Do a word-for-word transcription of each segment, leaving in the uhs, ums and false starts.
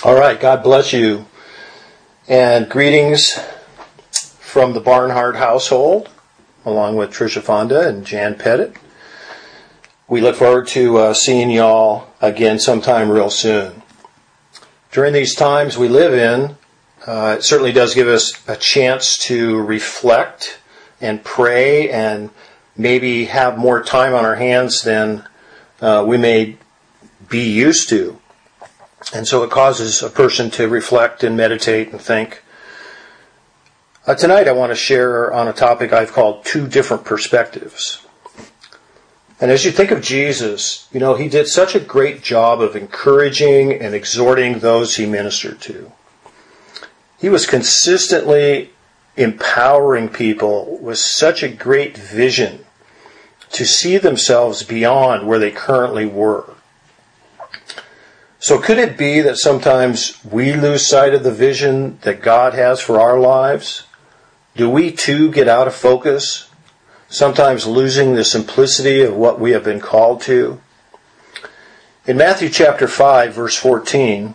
All right, God bless you. And greetings from the Barnhart household, along with Tricia Fonda and Jan Pettit. We look forward to uh, seeing y'all again sometime real soon. During these times we live in, uh, it certainly does give us a chance to reflect and pray and maybe have more time on our hands than uh, we may be used to. And so it causes a person to reflect and meditate and think. Uh, tonight I want to share on a topic I've called two different perspectives. And as you think of Jesus, you know, he did such a great job of encouraging and exhorting those he ministered to. He was consistently empowering people with such a great vision to see themselves beyond where they currently were. So could it be that sometimes we lose sight of the vision that God has for our lives? Do we too get out of focus, sometimes losing the simplicity of what we have been called to? In Matthew chapter five, verse fourteen,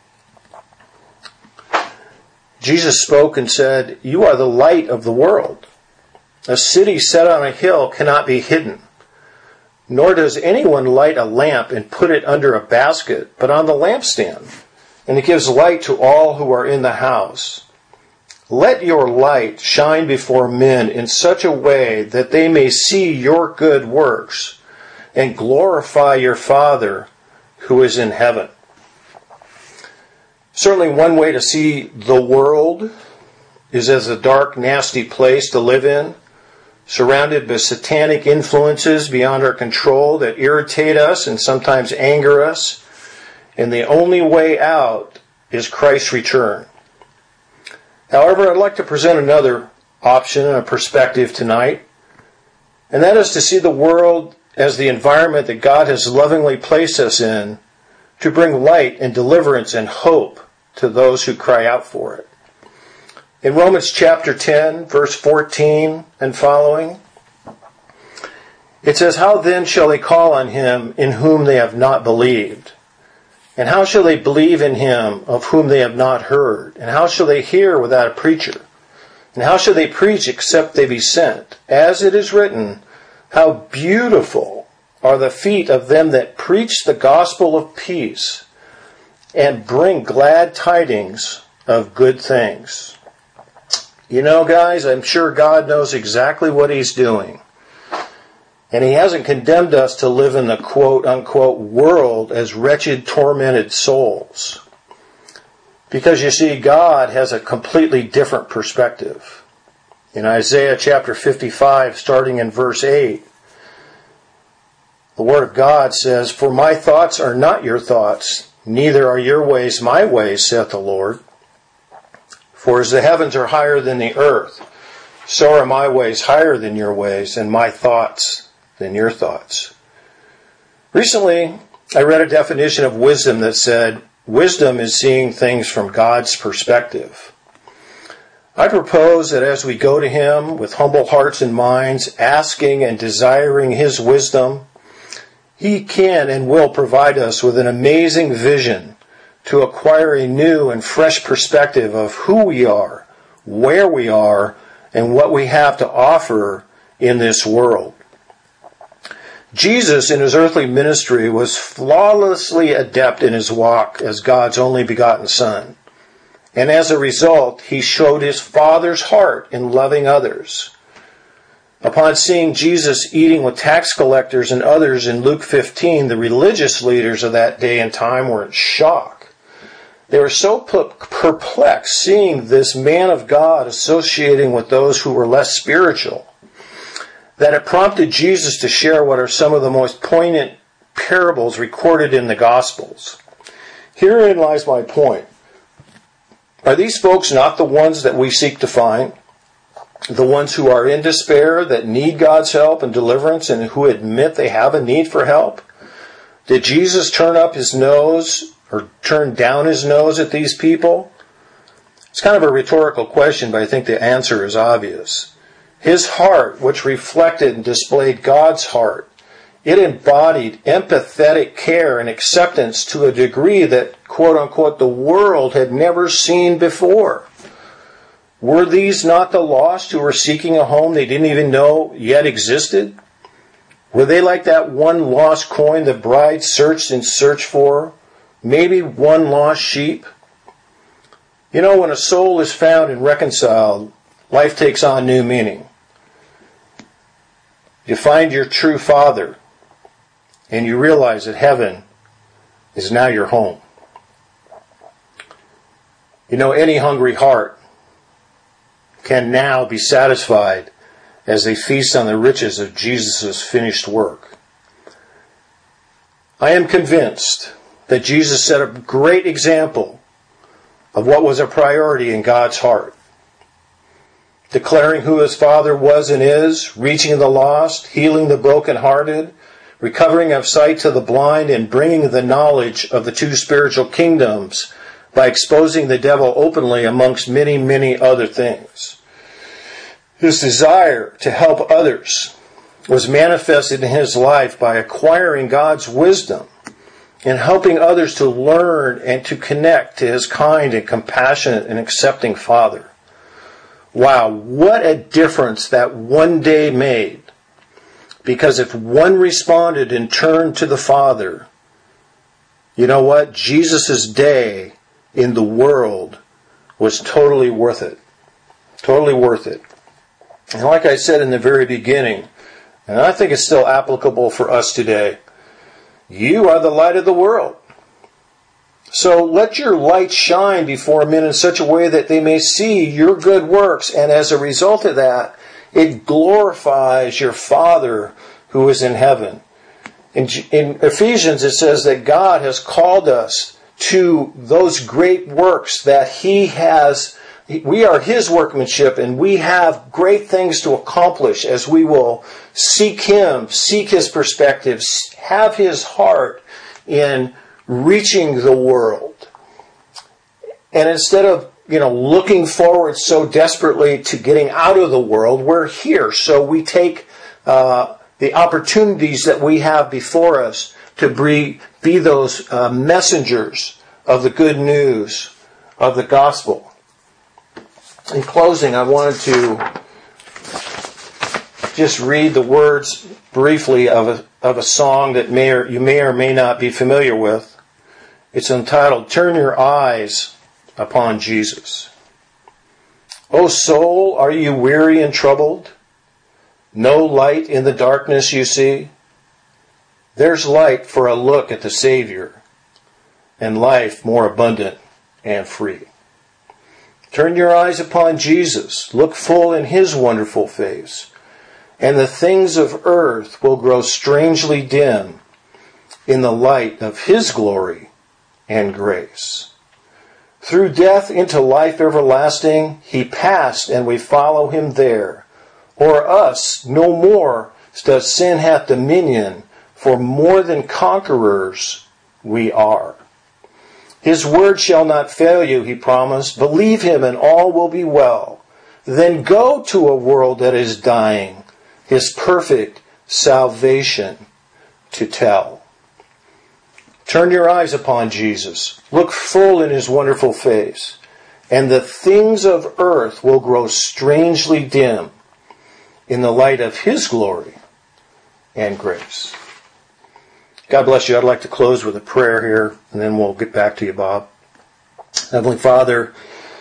Jesus spoke and said, "You are the light of the world. A city set on a hill cannot be hidden. Nor does anyone light a lamp and put it under a basket, but on the lampstand, and it gives light to all who are in the house. Let your light shine before men in such a way that they may see your good works and glorify your Father who is in heaven." Certainly one way to see the world is as a dark, nasty place to live in, surrounded by satanic influences beyond our control that irritate us and sometimes anger us. And the only way out is Christ's return. However, I'd like to present another option and a perspective tonight. And that is to see the world as the environment that God has lovingly placed us in to bring light and deliverance and hope to those who cry out for it. In Romans chapter ten, verse fourteen and following, it says, "How then shall they call on him in whom they have not believed? And how shall they believe in him of whom they have not heard? And how shall they hear without a preacher? And how shall they preach except they be sent? As it is written, how beautiful are the feet of them that preach the gospel of peace and bring glad tidings of good things." You know, guys, I'm sure God knows exactly what he's doing. And he hasn't condemned us to live in the quote-unquote world as wretched, tormented souls. Because you see, God has a completely different perspective. In Isaiah chapter fifty-five, starting in verse eight, the Word of God says, "For my thoughts are not your thoughts, neither are your ways my ways, saith the Lord. For as the heavens are higher than the earth, so are my ways higher than your ways, and my thoughts than your thoughts." Recently, I read a definition of wisdom that said, wisdom is seeing things from God's perspective. I propose that as we go to him with humble hearts and minds, asking and desiring his wisdom, he can and will provide us with an amazing vision to acquire a new and fresh perspective of who we are, where we are, and what we have to offer in this world. Jesus, in his earthly ministry, was flawlessly adept in his walk as God's only begotten Son. And as a result, he showed his Father's heart in loving others. Upon seeing Jesus eating with tax collectors and others in Luke fifteen, the religious leaders of that day and time were in shock. They were so perplexed seeing this man of God associating with those who were less spiritual that it prompted Jesus to share what are some of the most poignant parables recorded in the Gospels. Herein lies my point. Are these folks not the ones that we seek to find? The ones who are in despair, that need God's help and deliverance, and who admit they have a need for help? Did Jesus turn up his nose or turn down his nose at these people? It's kind of a rhetorical question, but I think the answer is obvious. His heart, which reflected and displayed God's heart, It embodied empathetic care and acceptance to a degree that, quote unquote, the world had never seen before. Were these not the lost who were seeking a home they didn't even know yet existed? Were they like that one lost coin the bride searched and searched for? Maybe one lost sheep? You know, when a soul is found and reconciled, life takes on new meaning. You find your true Father, and you realize that heaven is now your home. You know, any hungry heart can now be satisfied as they feast on the riches of Jesus' finished work. I am convinced that Jesus set a great example of what was a priority in God's heart. Declaring who his Father was and is, reaching the lost, healing the brokenhearted, recovering of sight to the blind, and bringing the knowledge of the two spiritual kingdoms by exposing the devil openly amongst many, many other things. His desire to help others was manifested in his life by acquiring God's wisdom and helping others to learn and to connect to his kind and compassionate and accepting Father. Wow, what a difference that one day made. Because if one responded and turned to the Father, you know what? Jesus' day in the world was totally worth it. Totally worth it. And like I said in the very beginning, and I think it's still applicable for us today, you are the light of the world. So let your light shine before men in such a way that they may see your good works, and as a result of that, it glorifies your Father who is in heaven. In, in Ephesians, it says that God has called us to those great works that He has. We are His workmanship, and we have great things to accomplish as we will seek Him, seek His perspectives, have His heart in reaching the world. And instead of, you know, looking forward so desperately to getting out of the world, we're here. So we take uh, the opportunities that we have before us to be, be those uh, messengers of the good news of the gospel. In closing, I wanted to just read the words briefly of a, of a song that may or, you may or may not be familiar with. It's entitled, Turn Your Eyes Upon Jesus. O soul, are you weary and troubled? No light in the darkness you see? There's light for a look at the Savior, and life more abundant and free. Turn your eyes upon Jesus. Look full in His wonderful face, and the things of earth will grow strangely dim in the light of His glory and grace. Through death into life everlasting, He passed, and we follow Him there. O'er us no more does sin hath dominion, for more than conquerors we are. His word shall not fail you, He promised. Believe Him and all will be well. Then go to a world that is dying, His perfect salvation to tell. Turn your eyes upon Jesus. Look full in His wonderful face, and the things of earth will grow strangely dim in the light of His glory and grace. God bless you. I'd like to close with a prayer here, and then we'll get back to you, Bob. Heavenly Father,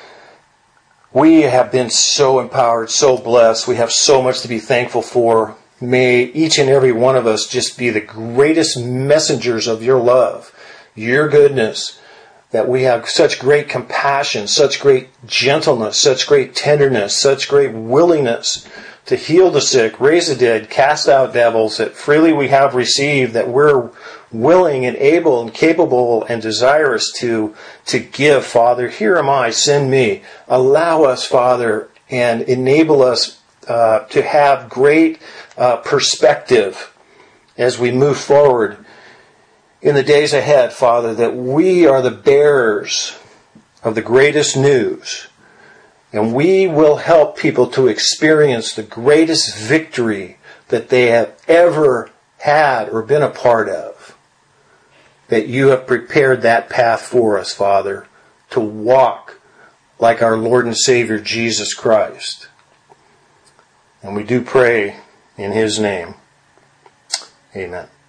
we have been so empowered, so blessed. We have so much to be thankful for. May each and every one of us just be the greatest messengers of your love, your goodness, that we have such great compassion, such great gentleness, such great tenderness, such great willingness to heal the sick, raise the dead, cast out devils, that freely we have received, that we're willing and able and capable and desirous to, to give. Father, here am I, send me. Allow us, Father, and enable us uh, to have great uh, perspective as we move forward in the days ahead, Father, that we are the bearers of the greatest news. And we will help people to experience the greatest victory that they have ever had or been a part of, that you have prepared that path for us, Father, to walk like our Lord and Savior Jesus Christ. And we do pray in His name. Amen.